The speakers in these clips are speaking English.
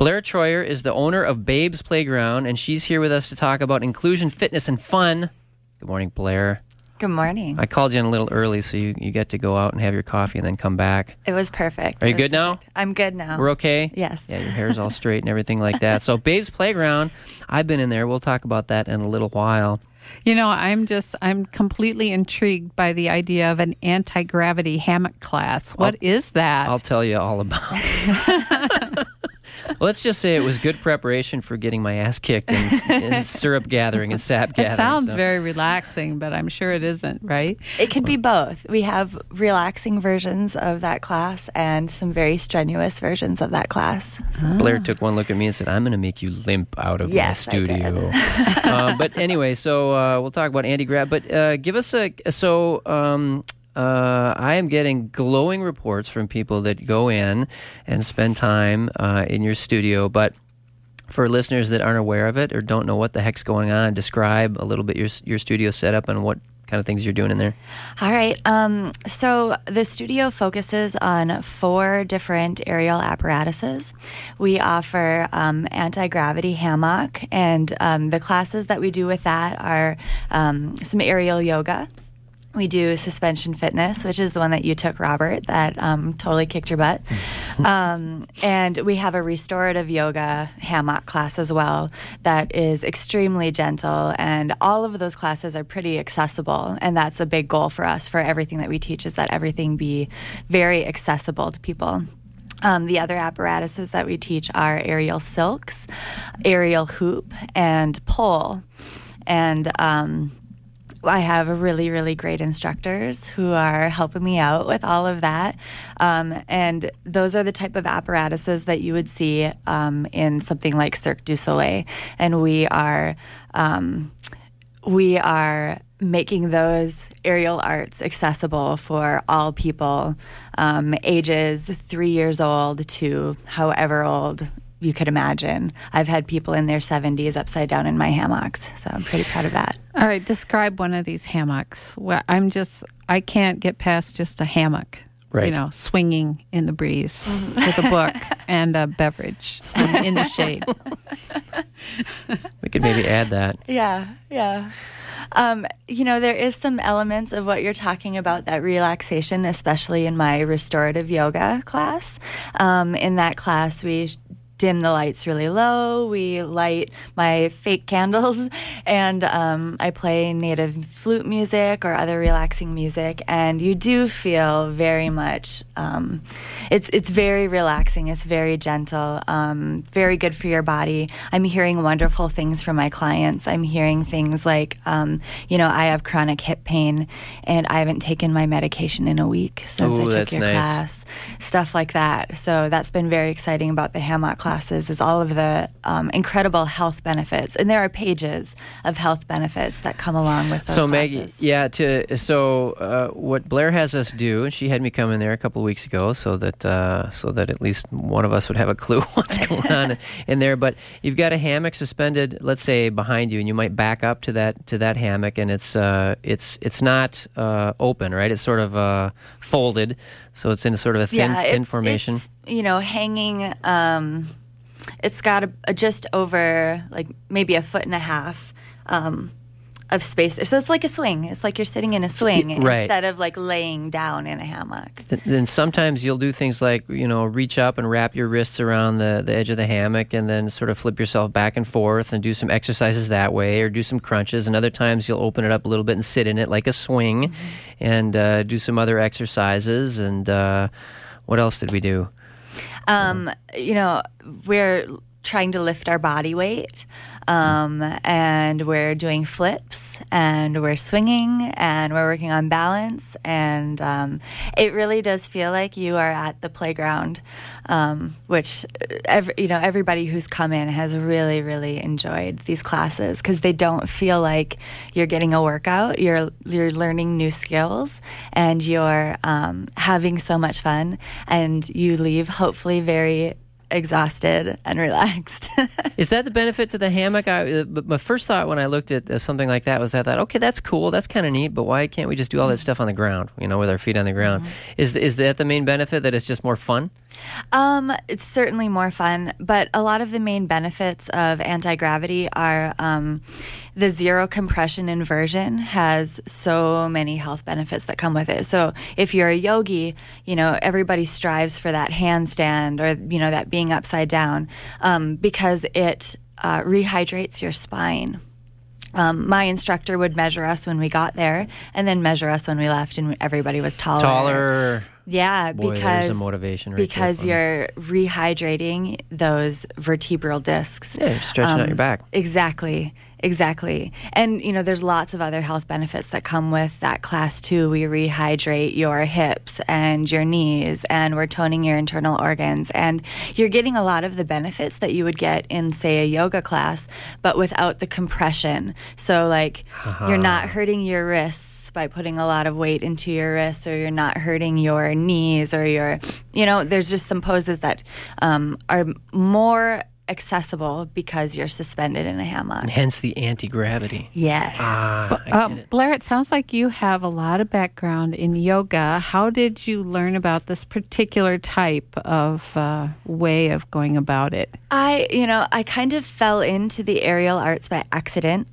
Blair Troyer is the owner of Babe's Playground, and she's here with us to talk about inclusion, fitness, and fun. Good morning, Blair. Good morning. I called you in a little early, so you get to go out and have your coffee and then come back. It was perfect. Are you good now? I'm good now. We're okay? Yes. Yeah, your hair's all straight and everything like that. So Babe's Playground, I've been in there. We'll talk about that in a little while. You know, I'm completely intrigued by the idea of an anti-gravity hammock class. What is that? I'll tell you all about it. Well, let's just say it was good preparation for getting my ass kicked in syrup gathering and sap gathering. It sounds very relaxing, but I'm sure it isn't, right? It could be both. We have relaxing versions of that class and some very strenuous versions of that class. So. Blair took one look at me and said, I'm going to make you limp out of my studio. But anyway, so we'll talk about anti-grav. But give us I am getting glowing reports from people that go in and spend time in your studio. But for listeners that aren't aware of it or don't know what the heck's going on, describe a little bit your studio setup and what kind of things you're doing in there. All right. So the studio focuses on 4 different aerial apparatuses. We offer anti-gravity hammock, and the classes that we do with that are some aerial yoga. We do suspension fitness, which is the one that you took, Robert, that totally kicked your butt. And we have a restorative yoga hammock class as well that is extremely gentle. And all of those classes are pretty accessible. And that's a big goal for us for everything that we teach, is that everything be very accessible to people. The other apparatuses that we teach are aerial silks, aerial hoop, and pole. And I have really, really great instructors who are helping me out with all of that. And those are the type of apparatuses that you would see in something like Cirque du Soleil. And we are making those aerial arts accessible for all people, ages 3 years old to however old you could imagine. I've had people in their 70s upside down in my hammocks, so I'm pretty proud of that. All right, describe one of these hammocks. Well, I can't get past just a hammock, right? Swinging in the breeze with a book and a beverage in the shade. We could maybe add that. Yeah. There is some elements of what you're talking about, that relaxation, especially in my restorative yoga class. In that class, we dim the lights really low. We light my fake candles, and I play native flute music or other relaxing music. And you do feel very much, it's very relaxing. It's very gentle, very good for your body. I'm hearing wonderful things from my clients. I'm hearing things like, I have chronic hip pain, and I haven't taken my medication in a week since I took your class. Stuff like that. So that's been very exciting about the hammock classes, is all of the incredible health benefits. And there are pages of health benefits that come along with those classes. Maggie, what Blair has us do, and she had me come in there a couple of weeks ago so that at least one of us would have a clue what's going on in there. But you've got a hammock suspended, let's say, behind you, and you might back up to that hammock, and it's not open, right? It's sort of folded, so it's in sort of a thin formation. It's, hanging. It's got just over maybe 1.5 feet of space. So it's like a swing. It's like you're sitting in a swing instead of laying down in a hammock. Then sometimes you'll do things like, reach up and wrap your wrists around the edge of the hammock and then sort of flip yourself back and forth and do some exercises that way, or do some crunches. And other times you'll open it up a little bit and sit in it like a swing, and do some other exercises. And what else did we do? We're trying to lift our body weight, and we're doing flips, and we're swinging, and we're working on balance, and it really does feel like you are at the playground, which everybody who's come in has really, really enjoyed these classes, because they don't feel like you're getting a workout. You're learning new skills, and you're having so much fun, and you leave hopefully very exhausted and relaxed. Is that the benefit to the hammock? My first thought when I looked at something like that was I thought, okay, that's cool, that's kind of neat, but why can't we just do all that stuff on the ground, with our feet on the ground? Mm-hmm. Is that the main benefit, that it's just more fun? It's certainly more fun, but a lot of the main benefits of anti-gravity are the zero compression inversion has so many health benefits that come with it. So if you're a yogi, everybody strives for that handstand or, that being upside down because it rehydrates your spine. My instructor would measure us when we got there and then measure us when we left, and everybody was taller. Yeah, Boy, because there's a motivation right because there you're rehydrating those vertebral discs. Yeah, you're stretching out your back. Exactly. And, there's lots of other health benefits that come with that class, too. We rehydrate your hips and your knees, and we're toning your internal organs. And you're getting a lot of the benefits that you would get in, say, a yoga class, but without the compression. So, you're not hurting your wrists by putting a lot of weight into your wrists, or you're not hurting your knees, or there's just some poses that are more accessible because you're suspended in a hammock. And hence the anti-gravity. Yes. I get it. Blair, it sounds like you have a lot of background in yoga. How did you learn about this particular type of way of going about it? I kind of fell into the aerial arts by accident.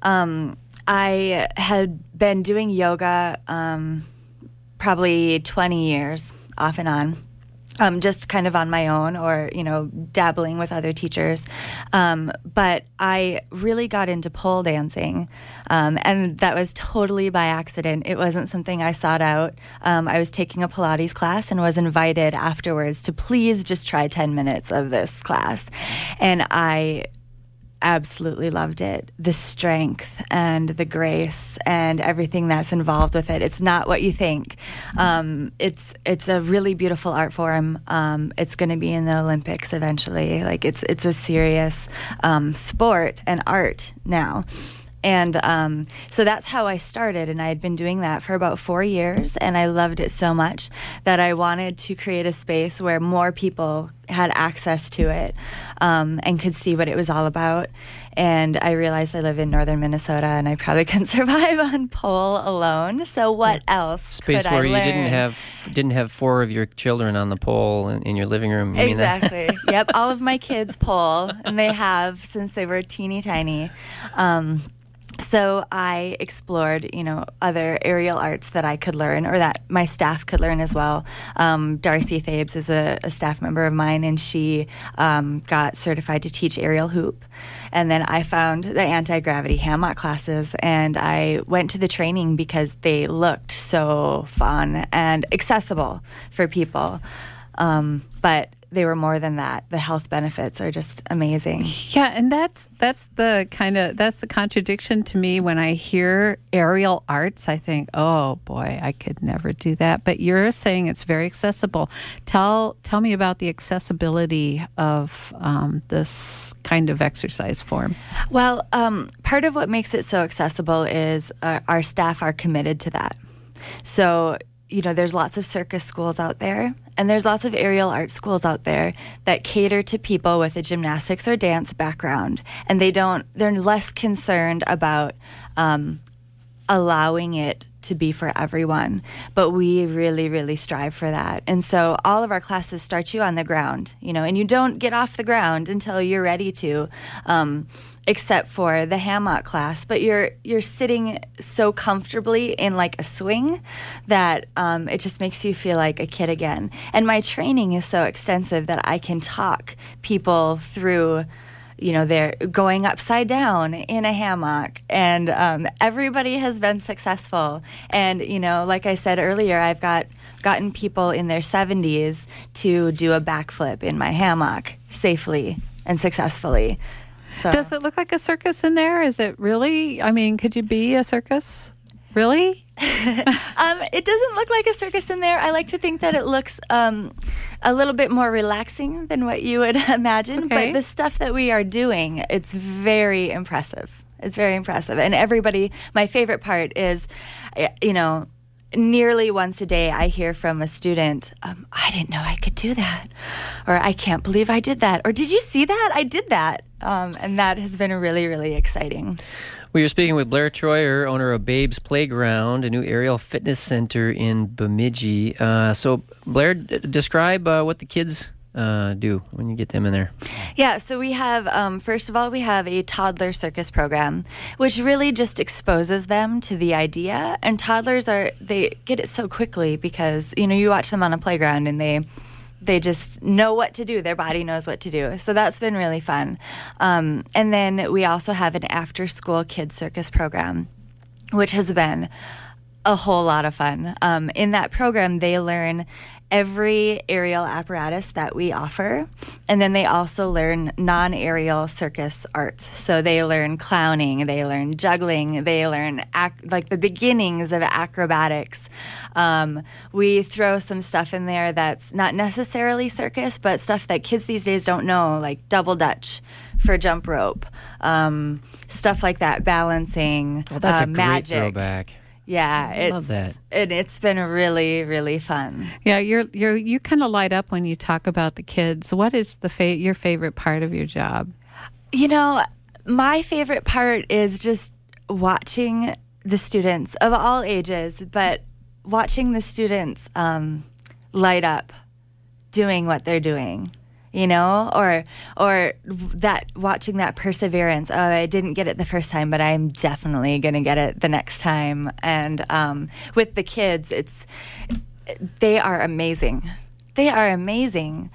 I had been doing yoga probably 20 years, off and on. Just kind of on my own or, dabbling with other teachers. But I really got into pole dancing, and that was totally by accident. It wasn't something I sought out. I was taking a Pilates class and was invited afterwards to please just try 10 minutes of this class. And I absolutely loved it. The strength and the grace and everything that's involved with it. It's not what you think. It's a really beautiful art form. It's going to be in the Olympics eventually. It's a serious sport and art now. And so that's how I started, and I had been doing that for about 4 years, and I loved it so much that I wanted to create a space where more people had access to it and could see what it was all about. And I realized I live in northern Minnesota, and I probably couldn't survive on pole alone. So what else Space could I where you learn? didn't have 4 of your children on the pole in your living room. You mean that? Exactly. Yep, all of my kids pole, and they have since they were teeny tiny. So I explored, other aerial arts that I could learn or that my staff could learn as well. Darcy Thabes is a staff member of mine, and she got certified to teach aerial hoop. And then I found the anti-gravity hammock classes, and I went to the training because they looked so fun and accessible for people. But they were more than that. The health benefits are just amazing. Yeah, and that's the contradiction to me when I hear aerial arts. I think, oh boy, I could never do that. But you're saying it's very accessible. Tell me about the accessibility of this kind of exercise form. Well, part of what makes it so accessible is our staff are committed to that. So, there's lots of circus schools out there, and there's lots of aerial art schools out there that cater to people with a gymnastics or dance background, and they're less concerned about allowing it to be for everyone. But we really, really strive for that. And so all of our classes start you on the ground, and you don't get off the ground until you're ready to. Except for the hammock class, but you're sitting so comfortably in a swing that it just makes you feel like a kid again. And my training is so extensive that I can talk people through, they're going upside down in a hammock, and everybody has been successful. And like I said earlier, I've gotten people in their 70s to do a backflip in my hammock safely and successfully. So. Does it look like a circus in there? Is it really? I mean, could you be a circus? Really? It doesn't look like a circus in there. I like to think that it looks a little bit more relaxing than what you would imagine. Okay. But the stuff that we are doing, it's very impressive. It's very impressive. And everybody, my favorite part is, nearly once a day I hear from a student, I didn't know I could do that. Or I can't believe I did that. Or did you see that? I did that. And that has been really, really exciting. We are speaking with Blair Troyer, owner of Babe's Playground, a new aerial fitness center in Bemidji. So, Blair, describe what the kids do when you get them in there. Yeah, so we have, first of all, we have a toddler circus program, which really just exposes them to the idea. And toddlers they get it so quickly because, you watch them on a playground and they just know what to do. Their body knows what to do. So that's been really fun. And then we also have an after-school kids circus program, which has been a whole lot of fun. In that program, they learn every aerial apparatus that we offer, and then they also learn non-aerial circus arts. So they learn clowning, they learn juggling, they learn the beginnings of acrobatics. We throw some stuff in there that's not necessarily circus, but stuff that kids these days don't know, like double dutch for jump rope, stuff like that, balancing, well, that's a magic. Great throwback. Yeah, I love that. It's been really, really fun. Yeah, you kind of light up when you talk about the kids. What is your favorite part of your job? My favorite part is just watching the students of all ages, but watching the students light up doing what they're doing. Or that watching that perseverance. Oh, I didn't get it the first time, but I'm definitely going to get it the next time. And with the kids, they are amazing. They are amazing.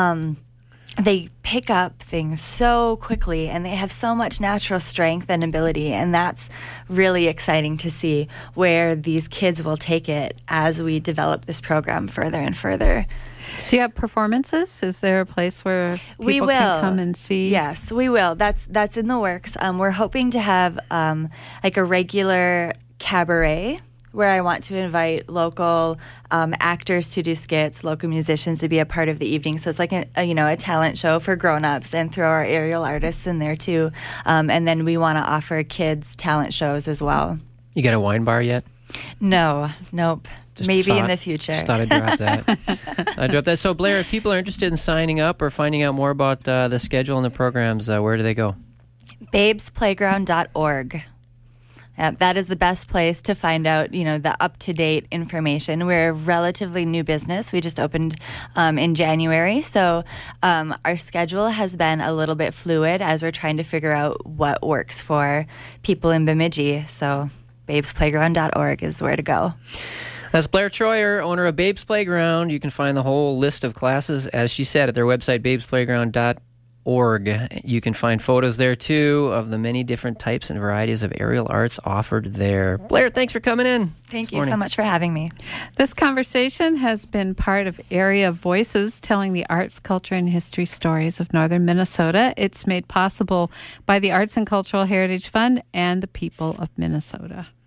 They pick up things so quickly, and they have so much natural strength and ability, and that's really exciting to see where these kids will take it as we develop this program further and further. Do you have performances? Is there a place where people can come and see? Yes, we will. That's in the works. We're hoping to have like a regular cabaret where I want to invite local actors to do skits, local musicians to be a part of the evening. So it's like a talent show for grown-ups, and throw our aerial artists in there too. And then we want to offer kids talent shows as well. You got a wine bar yet? No, nope. Maybe in the future. Just thought I'd drop that. So, Blair, if people are interested in signing up or finding out more about the schedule and the programs, where do they go? babesplayground.org. That is the best place to find out, the up-to-date information. We're a relatively new business. We just opened in January, so our schedule has been a little bit fluid as we're trying to figure out what works for people in Bemidji. So babesplayground.org is where to go. That's Blair Troyer, owner of Babe's Playground. You can find the whole list of classes, as she said, at their website, babesplayground.org. You can find photos there, too, of the many different types and varieties of aerial arts offered there. Blair, thanks for coming in. Thank you so much for having me. This conversation has been part of Area Voices, telling the arts, culture, and history stories of northern Minnesota. It's made possible by the Arts and Cultural Heritage Fund and the people of Minnesota.